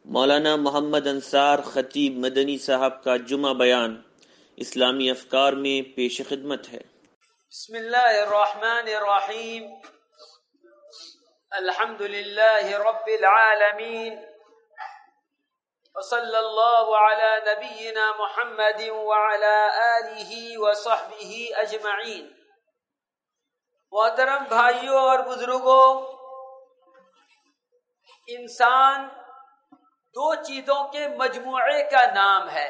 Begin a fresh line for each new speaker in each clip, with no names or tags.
مولانا محمد انصار خطیب مدنی صاحب کا جمعہ بیان اسلامی افکار میں پیش خدمت ہے۔
بسم اللہ الرحمن الرحیم، الحمد للہ رب العالمین، وصلی اللہ علی نبینا محمد وعلی آلہ وصحبہ اجمعین۔ محترم بھائیوں اور بزرگوں، انسان دو چیزوں کے مجموعے کا نام ہے۔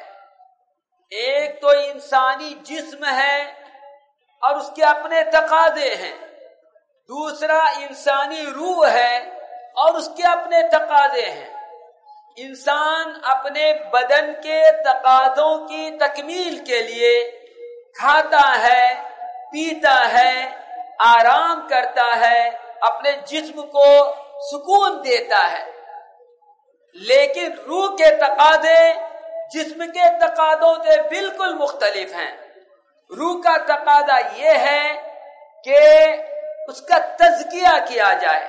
ایک تو انسانی جسم ہے اور اس کے اپنے تقاضے ہیں، دوسرا انسانی روح ہے اور اس کے اپنے تقاضے ہیں۔ انسان اپنے بدن کے تقاضوں کی تکمیل کے لیے کھاتا ہے، پیتا ہے، آرام کرتا ہے، اپنے جسم کو سکون دیتا ہے، لیکن روح کے تقاضے جسم کے تقاضوں سے بالکل مختلف ہیں۔ روح کا تقاضا یہ ہے کہ اس کا تزکیہ کیا جائے،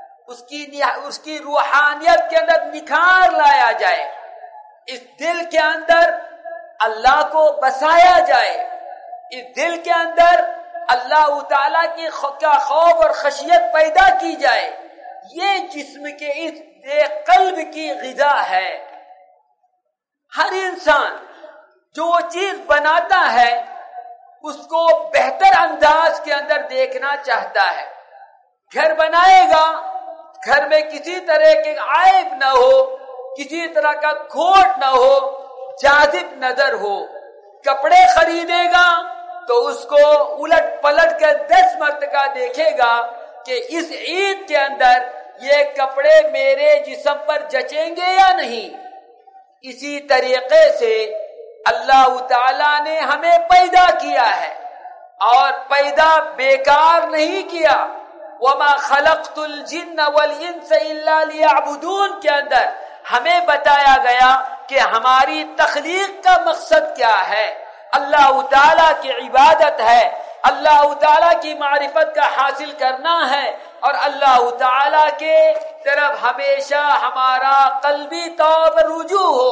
اس کی روحانیت کے اندر نکھار لایا جائے، اس دل کے اندر اللہ کو بسایا جائے، اس دل کے اندر اللہ تعالیٰ کی خوف اور خشیت پیدا کی جائے۔ یہ جسم کے اس قلب کی غذا ہے۔ ہر انسان جو چیز بناتا ہے اس کو بہتر انداز کے اندر دیکھنا چاہتا ہے۔ گھر بنائے گا، گھر میں کسی طرح کے عیب نہ ہو، کسی طرح کا کھوٹ نہ ہو، جاذب نظر ہو۔ کپڑے خریدے گا تو اس کو الٹ پلٹ کر 10 مرتبہ دیکھے گا کہ اس عید کے اندر یہ کپڑے میرے جسم پر جچیں گے یا نہیں۔ اسی طریقے سے اللہ تعالیٰ نے ہمیں پیدا کیا ہے اور پیدا بیکار نہیں کیا۔ وَمَا خَلَقْتُ الْجِنَّ وَالْإِنسَ إِلَّا لِيَعْبُدُونَ کے اندر ہمیں بتایا گیا کہ ہماری تخلیق کا مقصد کیا ہے۔ اللہ تعالیٰ کی عبادت ہے، اللہ تعالیٰ کی معرفت کا حاصل کرنا ہے اور اللہ تعالیٰ کے طرف ہمیشہ ہمارا قلبی طور پر رجوع ہو۔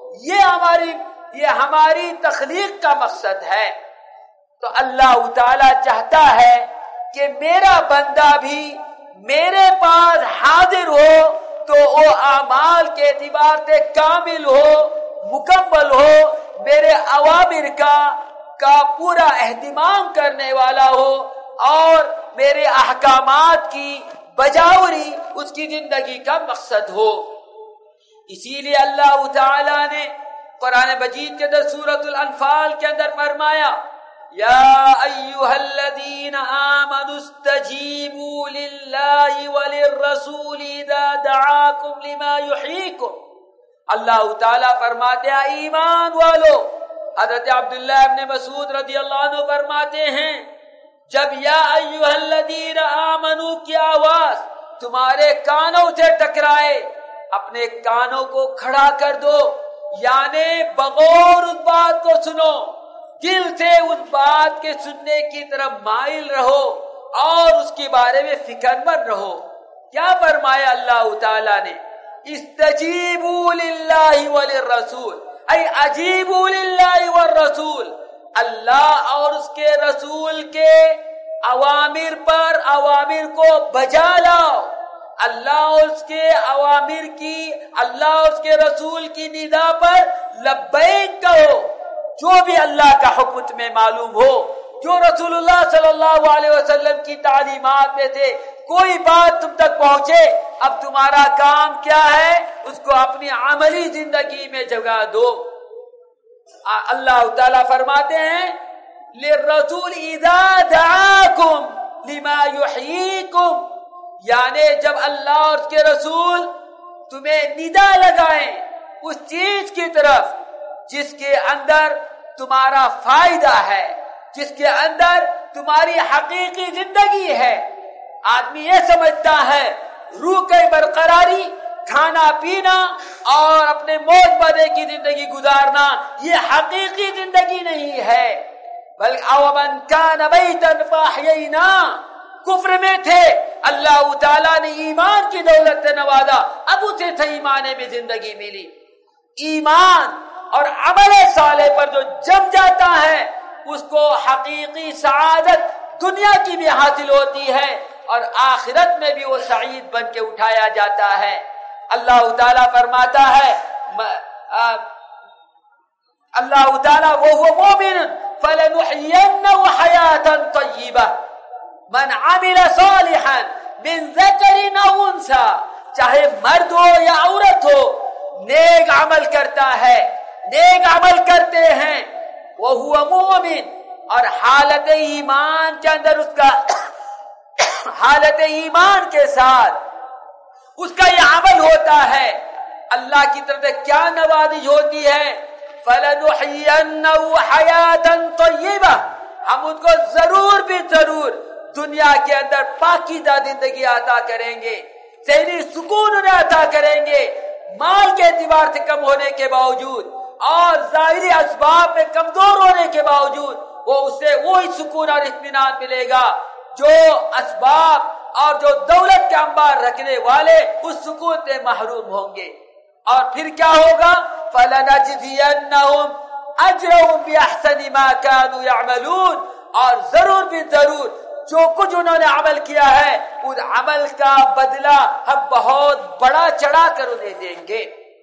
یہ ہماری تخلیق کا مقصد ہے۔ تو اللہ تعالیٰ چاہتا ہے کہ میرا بندہ بھی میرے پاس حاضر ہو تو وہ اعمال کے اعتبار سے کامل ہو، مکمل ہو، میرے اوامر کا پورا اہتمام کرنے والا ہو اور میرے احکامات کی بجاوری اس کی زندگی کا مقصد ہو۔ اسی لیے اللہ تعالی نے قرآن مجید کے اندر سورۃ الانفال کے اندر فرمایا، یا ایھا الذین آمنوا استجیبوا للہ وللرسول اذا دعاکم لما یحییکم۔ اللہ تعالیٰ فرماتے ہیں ایمان والو۔ حضرت عبداللہ ابن مسعود رضی اللہ عنہ فرماتے ہیں، جب یا ایھا الذین آمنوا کی آواز تمہارے کانوں سے ٹکرائے، اپنے کانوں کو کھڑا کر دو، یعنی بغور اس بات کو سنو، دل سے اس بات کے سننے کی طرف مائل رہو اور اس کے بارے میں فکر مند رہو۔ کیا فرمایا اللہ تعالیٰ نے؟ استجیبوا للہ وللرسول، ای عجیبوا للہ والرسول، اللہ اور اس کے رسول کے اوامر پر اوامر کو بجا لاؤ، اللہ اور اس کے اوامر کی، اللہ اور اس کے رسول کی ندا پر لبیک کہو۔ جو بھی اللہ کا حکم تمہیں معلوم ہو، جو رسول اللہ صلی اللہ علیہ وسلم کی تعلیمات میں سے کوئی بات تم تک پہنچے، اب تمہارا کام کیا ہے؟ اس کو اپنی عملی زندگی میں جگہ دو۔ اللہ تعالیٰ فرماتے ہیں، للرسول اذا دعاکم لما یحییکم، یعنی جب اللہ اور اس کے رسول تمہیں ندا لگائیں اس چیز کی طرف جس کے اندر تمہارا فائدہ ہے، جس کے اندر تمہاری حقیقی زندگی ہے۔ آدمی یہ سمجھتا ہے روح کی برقراری، کھانا پینا اور اپنے موج مزے کی زندگی گزارنا یہ حقیقی زندگی نہیں ہے، بلکہ او من کان میتا فاحیینا، کفر میں تھے اللہ تعالیٰ نے ایمان کی دولت سے نوازا، اب اسے صحیح معنی میں زندگی ملی۔ ایمان اور عمل صالح پر جو جم جاتا ہے اس کو حقیقی سعادت دنیا کی بھی حاصل ہوتی ہے اور آخرت میں بھی وہ سعید بن کے اٹھایا جاتا ہے۔ اللہ تعالیٰ فرماتا ہے، اللہ تعالیٰ وَهُوَ مُؤْمِنٌ فَلَنُحْيِيَنَّهُ حَيَاةً طَيِّبَةً مَنْ عَمِلَ صَالِحًا مِنْ ذَكَرٍ أَوْ أُنْثَىٰ، چاہے مرد ہو یا عورت ہو، نیک عمل کرتا ہے، نیک عمل کرتے ہیں، وَهُوَ مُؤْمِن، اور حالت ایمان کے اندر اس کا حالت ایمان کے ساتھ اس کا یہ عمل ہوتا ہے، اللہ کی طرف سے کیا نوازش ہوتی ہے؟ فَلَنُحْيِيَنَّهُ حَيَاةً طَيِّبَةً، ہم ان کو ضرور بھی ضرور دنیا کے اندر پاکیزہ زندگی عطا کریں گے، ذہنی سکون انہیں عطا کریں گے، مال کے اعتبار سے کم ہونے کے باوجود اور ظاہری اسباب میں کمزور ہونے کے باوجود وہ اسے وہی سکون اور اطمینان ملے گا جو اسباب اور جو دولت کے انبار رکھنے والے اس سکون سے محروم ہوں گے۔ اور پھر کیا ہوگا؟ فَلَنَجْزِيَنَّهُمْ أَجْرَهُمْ بِأَحْسَنِ مَا كَانُوا يَعْمَلُونَ، اور ضرور بھی ضرور جو کچھ انہوں نے عمل کیا ہے اس عمل کا بدلہ ہم بہت بڑا چڑھا کر انہیں دیں گے۔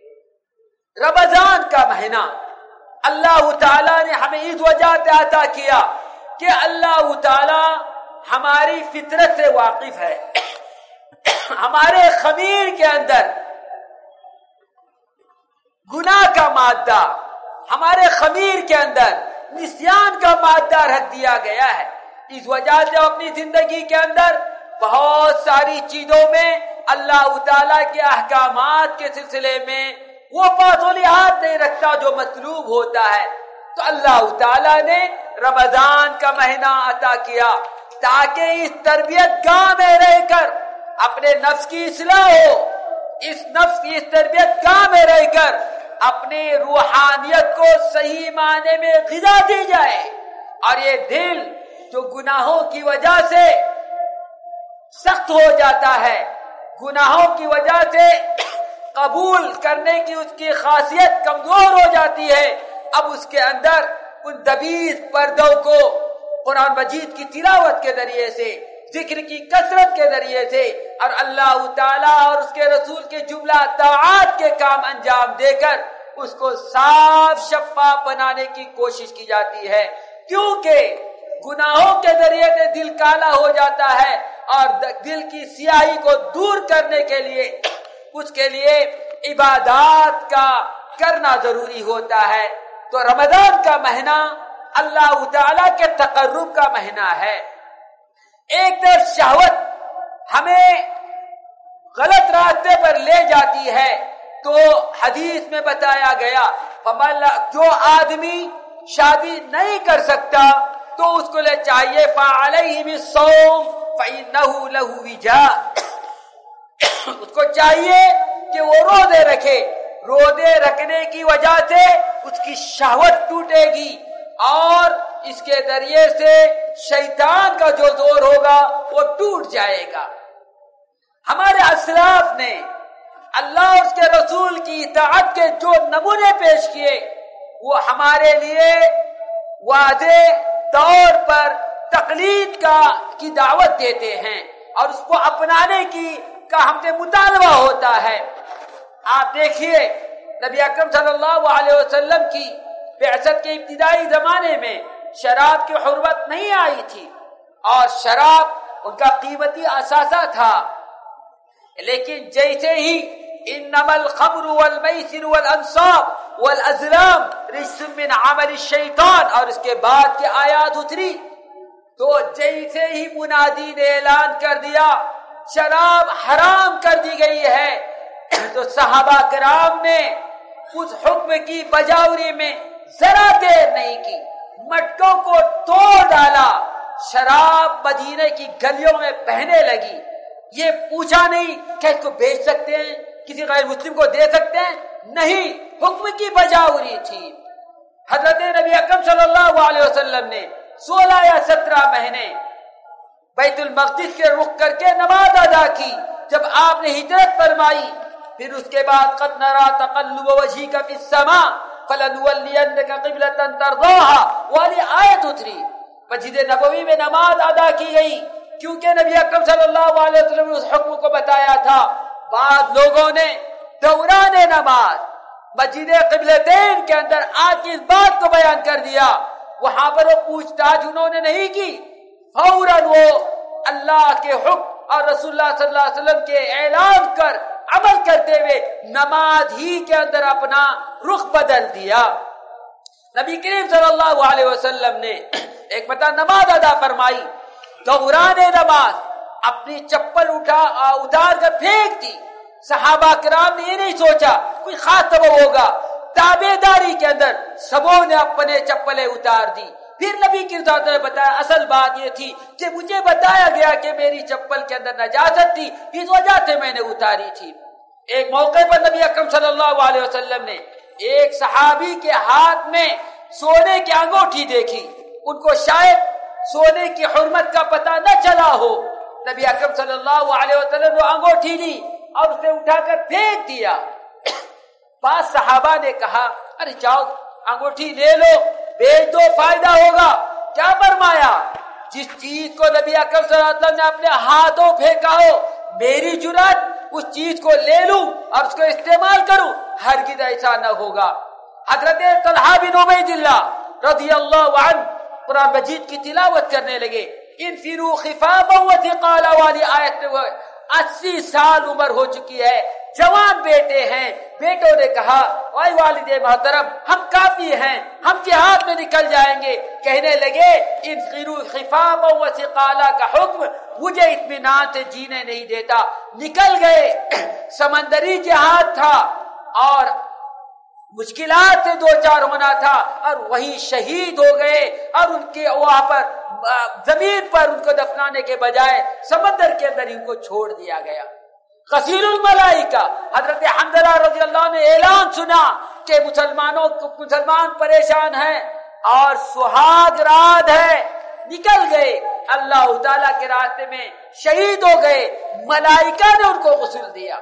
رمضان کا مہینہ اللہ تعالیٰ نے ہمیں اس وجہ سے عطا کیا کہ اللہ تعالیٰ ہماری فطرت سے واقف ہے، ہمارے خمیر کے اندر گناہ کا مادہ، ہمارے خمیر کے اندر نسیان کا مادہ رکھ دیا گیا ہے۔ اس وجہ سے اپنی زندگی کے اندر بہت ساری چیزوں میں اللہ تعالیٰ کے احکامات کے سلسلے میں وہ پاسولیات نہیں رکھتا جو مطلوب ہوتا ہے۔ تو اللہ تعالیٰ نے رمضان کا مہینہ عطا کیا تاکہ اس تربیت گاہ میں رہ کر اپنے نفس کی اصلاح ہو، اس نفس کی اس تربیت گاہ میں رہ کر اپنی روحانیت کو صحیح معنی میں غذا دی جائے، اور یہ دل جو گناہوں کی وجہ سے سخت ہو جاتا ہے، گناہوں کی وجہ سے قبول کرنے کی اس کی خاصیت کمزور ہو جاتی ہے، اب اس کے اندر ان دبیز پردوں کو قرآن مجید کی تلاوت کے ذریعے سے، ذکر کی کثرت کے ذریعے سے اور اللہ تعالیٰ اور اس کے رسول کے جملہ طاعات کے کام انجام دے کر اس کو صاف شفاف بنانے کی کوشش کی جاتی ہے، کیونکہ گناہوں کے ذریعے سے دل کالا ہو جاتا ہے اور دل کی سیاہی کو دور کرنے کے لیے اس کے لیے عبادات کا کرنا ضروری ہوتا ہے۔ تو رمضان کا مہینہ اللہ تعالیٰ کے تقرب کا مہینہ ہے۔ ایک طرف شہوت ہمیں غلط راستے پر لے جاتی ہے، تو حدیث میں بتایا گیا جو آدمی شادی نہیں کر سکتا تو اس کو لے چاہیے فَعَلَيْهِ بِالصَّوْمِ فَإِنَّهُ لَهُ وِجَاءٌ، اس کو چاہیے کہ وہ روزے رکھے، روزے رکھنے کی وجہ سے اس کی شہوت ٹوٹے گی اور اس کے ذریعے سے شیطان کا جو زور ہوگا وہ ٹوٹ جائے گا۔ ہمارے اسلاف نے اللہ اور اس کے رسول کی اطاعت کے جو نمونے پیش کیے وہ ہمارے لیے واضح طور پر تقلید کی دعوت دیتے ہیں اور اس کو اپنانے کا ہم سے مطالبہ ہوتا ہے۔ آپ دیکھیے نبی اکرم صلی اللہ علیہ وسلم کی بعثت کے ابتدائی زمانے میں شراب کی حرمت نہیں آئی تھی اور شراب ان کا قیمتی اثاثہ تھا، لیکن جیسے ہی انما الخمر والمیسر والانصاب والازلام رجس من عمل الشیطان اور اس کے بعد کی آیات اتری، تو جیسے ہی منادی نے اعلان کر دیا شراب حرام کر دی گئی ہے، تو صحابہ کرام نے اس حکم کی بجاوری میں ذرا دیر نہیں کی، مٹکوں کو توڑ ڈالا، شراب مدینے کی گلیوں میں بہنے لگی۔ یہ پوچھا نہیں کہ اس کو بیچ سکتے ہیں، کسی غیر مسلم کو دے سکتے ہیں، نہیں، حکم کی بجاوری تھی۔ حضرت نبی اکرم صلی اللہ علیہ وسلم نے 16 یا 17 مہینے بیت المقدس کے رخ کر کے نماز ادا کی. جب آپ نے ہجرت فرمائی پھر اس کے بعد قد نرا تقلب وجهك في السماء فلنولينك قبلة ترضاها والی آیت اتری. مسجد نبوی میں نماز ادا کی گئی کیونکہ نبی اکرم صلی اللہ علیہ وسلم نے اس حکم کو بتایا تھا. بعض لوگوں نے دوران نماز مسجد قبلتین کے اندر آ کے اس بات کو بیان کر دیا. وہاں پر وہ پوچھ تاچھ انہوں نے نہیں کی، فوراً وہ اللہ کے حکم اور رسول اللہ صلی اللہ علیہ وسلم کے اعلان کر عمل کرتے ہوئے نماز ہی کے اندر اپنا رخ بدل دیا. نبی کریم صلی اللہ علیہ وسلم نے ایک مرتبہ نماز ادا فرمائی. دوران نماز اپنی چپل اتار کر پھینک دی. صحابہ کرام نے یہ نہیں سوچا کوئی خاص سبب ہوگا، تابع داری کے اندر سبوں نے اپنے چپلیں اتار دی. پھر نبی کی ذات نے بتایا اصل بات یہ تھی کہ مجھے بتایا گیا کہ میری چپل کے اندر نجاست تھی، اس وجہ سے میں نے اتاری تھی. ایک موقع پر نبی اکرم صلی اللہ علیہ وسلم نے ایک صحابی کے ہاتھ میں سونے کی انگوٹھی دیکھی. ان کو شاید سونے کی حرمت کا پتہ نہ چلا ہو. نبی اکرم صلی اللہ علیہ وسلم نے انگوٹھی لی اور اسے اٹھا کر پھینک دیا. بعض صحابہ نے کہا ارے جاؤ انگوٹھی لے لو، بیچ دو، فائدہ ہوگا. کیا فرمایا؟ جس چیز کو نبی اکرم صلی اللہ علیہ وسلم نے اپنے ہاتھوں پھینکا ہو، میری جرأت اس چیز کو لے لوں اور اس کو استعمال کروں، ہرگز ایسا نہ ہوگا. حضرت طلحہ بن عبید اللہ رضی اللہ عنہ قرآن مجید کی تلاوت کرنے لگے. انفروا خفافا وثقالا والی آیت میں 80 سال عمر ہو چکی ہے، جوان بیٹے ہیں. بیٹوں نے کہا اے والد محترم ہم کافی ہیں، ہم جہاد میں نکل جائیں گے. کہنے لگے انفروا خفافا وثقالا کا حکم مجھے اطمینان سے جینے نہیں دیتا. نکل گئے. سمندری جہاد تھا اور مشکلات سے دو چار ہونا تھا اور وہیں شہید ہو گئے. اور ان کے وہاں پر زمین پر ان کو دفنانے کے بجائے سمندر کے اندر ان کو چھوڑ دیا گیا. غسیل الملائکہ حضرت حنظلہ رضی اللہ عنہ نے اعلان سنا کہ مسلمان پریشان ہیں اور سہاگ رات ہے. نکل گئے اللہ تعالیٰ کے راستے میں شہید ہو گئے. ملائکہ نے ان کو غسل دیا.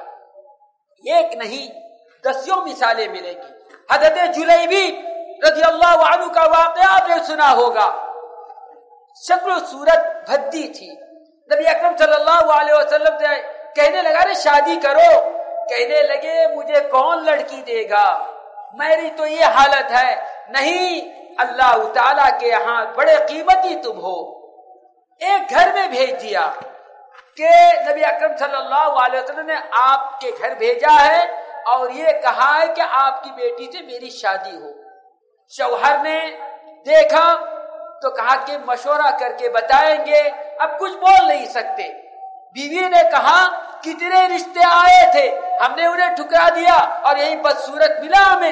ایک نہیں دسیوں مثالیں ملیں گی. حضرت جلیبی رضی اللہ عنہ کا واقعہ آپ نے سنا ہوگا. شکل و صورت بھدی تھی. نبی اکرم صلی اللہ علیہ وسلم سے کہنے لگا رے شادی کرو. کہنے لگے مجھے کون لڑکی دے گا، میری تو یہ حالت ہے. نہیں، اللہ تعالیٰ کے یہاں بڑے قیمتی تم ہو. ایک گھر میں بھیج دیا کہ نبی اکرم صلی اللہ علیہ وسلم نے آپ کے گھر بھیجا ہے اور یہ کہا ہے کہ آپ کی بیٹی سے میری شادی ہو. شوہر نے دیکھا تو کہا کہ مشورہ کر کے بتائیں گے، اب کچھ بول نہیں سکتے. بیوی نے کہا کتنے رشتے آئے تھے، ہم نے انہیں ٹھکرا دیا اور یہی بدصورت ملا ہمیں.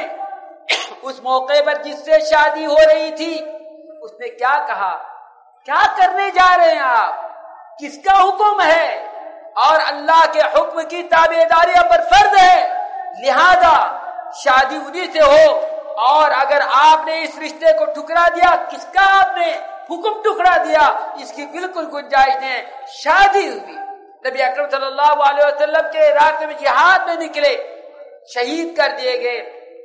اس موقع پر جس سے شادی ہو رہی تھی اس نے کیا کہا، کیا کرنے جا رہے ہیں آپ، کس کا حکم ہے؟ اور اللہ کے حکم کی تابعداری پر فرض ہے، لہذا شادی انہی سے ہو. اور اگر آپ نے اس رشتے کو ٹکرا دیا، کس کا آپ نے حکم ٹکرا دیا، اس کی بالکل گنجائش نہیں. شادی ہوئی. نبی اکرم صلی اللہ علیہ وسلم کے راستے میں جہاد میں نکلے، شہید کر دیے گئے.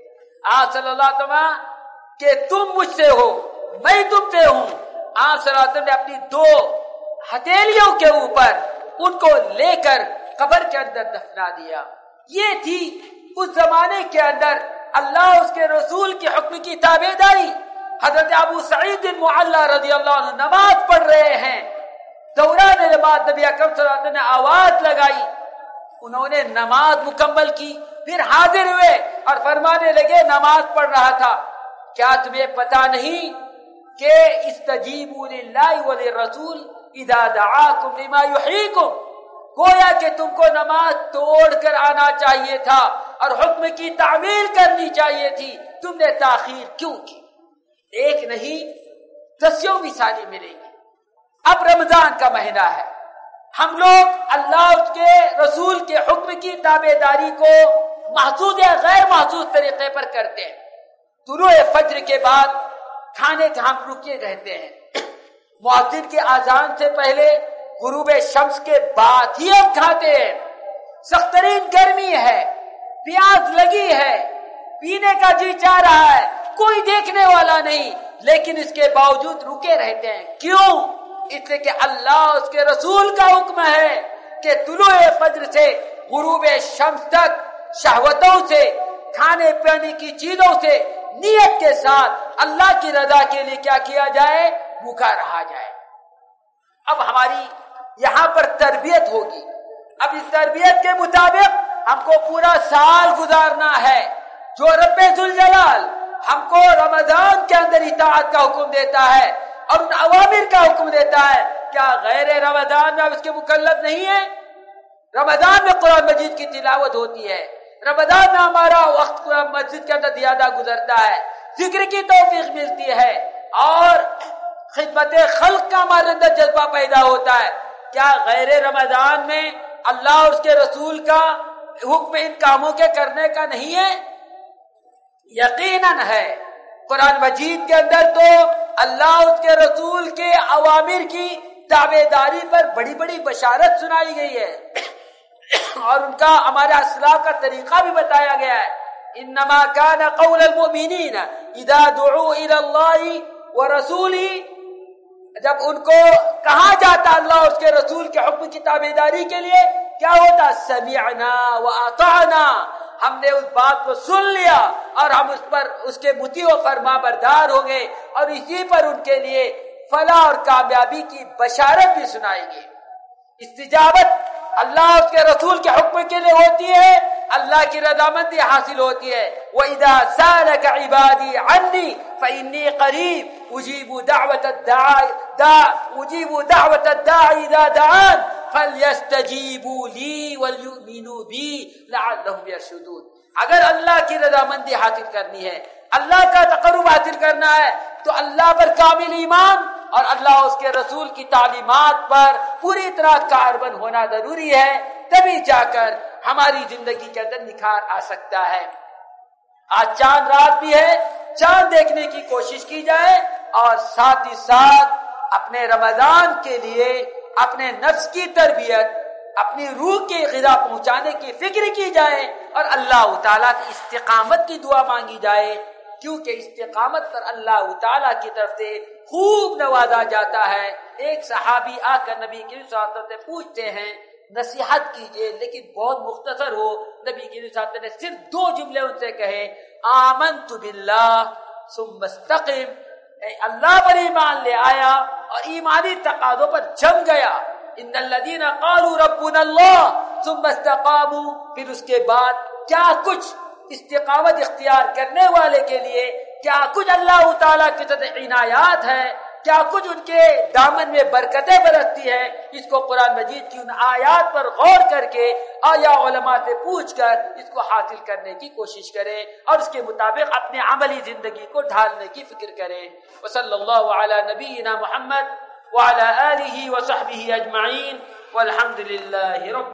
آپ صلی اللہ علیہ وسلم کہ تم مجھ سے ہو، میں تم سے ہوں. آپ صلی اللہ علیہ وسلم نے اپنی 2 ہتھیلیوں کے اوپر ان کو لے کر قبر کے اندر دفنا دیا. یہ تھی اس زمانے کے اندر اللہ اس کے رسول کے حکم کی تابعداری. حضرت ابو سعید المعلی رضی اللہ عنہ نماز پڑھ رہے ہیں. دوران نماز نبی اکرم صلی اللہ علیہ وسلم نے آواز لگائی. انہوں نے نماز مکمل کی، پھر حاضر ہوئے اور فرمانے لگے نماز پڑھ رہا تھا، کیا تمہیں پتا نہیں کہ استجیبوا للہ وللرسول اذا دعاکم لما یحییکم؟ گویا کہ تم کو نماز توڑ کر آنا چاہیے تھا اور حکم کی تعمیل کرنی چاہیے تھی، تم نے تاخیر کیوں کی؟ ایک نہیں دسیوں مثالیں ملیں گی. اب رمضان کا مہینہ ہے، ہم لوگ اللہ کے رسول کے حکم کی تابعداری کو محسوس یا غیر محسوس طریقے پر کرتے ہیں. طلوع فجر کے بعد کھانے سے ہم رکے رہتے ہیں. مؤذن کے اذان سے پہلے غروب شمس کے بعد ہی ہم کھاتے ہیں. سخت ترین گرمی ہے، پیاس لگی ہے، پینے کا جی چاہ رہا ہے، کوئی دیکھنے والا نہیں، لیکن اس کے باوجود رکے رہتے ہیں. کیوں؟ اس لیے کہ اللہ اس کے رسول کا حکم ہے کہ طلوع فجر سے غروب شمس تک شہوتوں سے، کھانے پینے کی چیزوں سے نیت کے ساتھ اللہ کی رضا کے لیے کیا کیا جائے؟ بھوکا رہا جائے. اب ہماری یہاں پر تربیت ہوگی. اب اس تربیت کے مطابق ہم کو پورا سال گزارنا ہے. جو رب ذوالجلال ہم کو رمضان کے اندر اطاعت کا حکم دیتا ہے اور ان اوامر کا حکم دیتا ہے، کیا غیر رمضان میں اس کے مکلف نہیں ہے؟ رمضان میں قرآن مجید کی تلاوت ہوتی ہے، رمضان میں ہمارا وقت مسجد کے اندر زیادہ گزرتا ہے، ذکر کی توفیق ملتی ہے اور خدمت خلق کا ہمارے اندر جذبہ پیدا ہوتا ہے. کیا غیر رمضان میں اللہ اور اس کے رسول کا حکم ان کاموں کے کرنے کا نہیں ہے؟ یقیناً ہے. قرآن مجید کے اندر تو اللہ اور اس کے رسول کے اوامر کی تابعداری پر بڑی بڑی بشارت سنائی گئی ہے اور ان کا ہمارے اسلاف کا طریقہ بھی بتایا گیا ہے. انما كان قول المؤمنین اذا دعوا الى اللہ ورسولہ، جب ان کو کہا جاتا اللہ اور اس کے رسول کے حکم کی تابعداری کے لیے، کیا ہوتا؟ سمعنا واطعنا، ہم نے اس بات کو سن لیا اور ہم اس پر اس کے مطیع و فرما بردار ہوں گے، اور اسی پر ان کے لیے فلاح اور کامیابی کی بشارت بھی سنائے گی. استجابت اللہ اور اس کے رسول کے حکم کے لیے ہوتی ہے، اللہ کی رضامندی حاصل ہوتی ہے. وَإِذَا سَأَلَكَ عِبَادِي عَنِّي فَإِنِّي قَرِيبٌ أُجِيبُ دَعْوَةَ الدَّاعِ إِذَا دَعَانِ فَلْيَسْتَجِيبُوا لِي وَلْيُؤْمِنُوا بِي لَعَلَّهُمْ يَرْشُدُونَ. اگر اللہ کی رضامندی حاصل کرنی ہے، اللہ کا تقرب حاصل کرنا ہے، تو اللہ پر کامل ایمان اور اللہ اس کے رسول کی تعلیمات پر پوری طرح کاربند ہونا ضروری ہے. تبھی جا کر ہماری زندگی کے اندر نکھار آ سکتا ہے. آج چاند رات بھی ہے، چاند دیکھنے کی کوشش کی جائے اور ساتھ ہی ساتھ اپنے رمضان کے لیے اپنے نفس کی تربیت، اپنی روح کی غذا پہنچانے کی فکر کی جائے اور اللہ تعالیٰ کی استقامت کی دعا مانگی جائے، کیونکہ استقامت پر اللہ تعالیٰ کی طرف سے خوب نوازا جاتا ہے. ایک صحابی آ کر نبی کی صلی اللہ علیہ وسلم سے پوچھتے ہیں نصیحت کیجئے لیکن بہت مختصر ہو. نبی کی صلی اللہ علیہ وسلم نے صرف 2 جملے ان سے کہے، آمنت باللہ ثم استقم، اللہ پر ایمان لے آیا اور ایمانی تقاضوں پر جم گیا. ان الذین قالوا ربنا اللہ ثم استقاموا، پھر اس کے بعد کیا کچھ استقامت اختیار کرنے والے کے لیے کیا کچھ اللہ تعالیٰ کی طرف عنایات ہے، کیا کچھ ان کے دامن میں برکتیں برستی ہیں. اس کو قرآن مجید کی ان آیات پر غور کر کے یا علماء سے پوچھ کر اس کو حاصل کرنے کی کوشش کریں اور اس کے مطابق اپنے عملی زندگی کو ڈھالنے کی فکر کریں. وصلی اللہ علی نبینا محمد وعلی آلہ وصحبہ اجمعین والحمد للہ رب